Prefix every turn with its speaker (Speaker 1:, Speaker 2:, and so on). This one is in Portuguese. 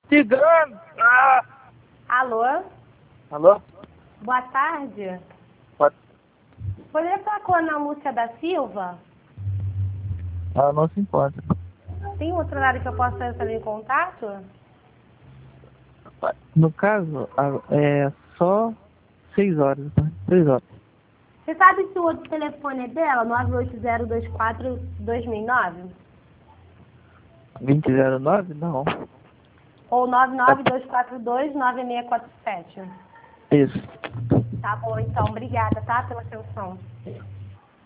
Speaker 1: Tigano! Ah!
Speaker 2: Alô?
Speaker 1: Alô?
Speaker 2: Boa tarde.
Speaker 1: Pode...
Speaker 2: Poderia falar com a Ana Lúcia da Silva?
Speaker 1: Ela não se importa.
Speaker 2: Tem outro horário que eu possa entrar em contato?
Speaker 1: No caso, é só 6 horas, tá? 6 horas.
Speaker 2: Você sabe se o outro telefone é dela? 98024-2009?
Speaker 1: 2009? Não.
Speaker 2: Ou 99242-9647?
Speaker 1: Isso.
Speaker 2: Tá bom, então. Obrigada, tá? Pela atenção.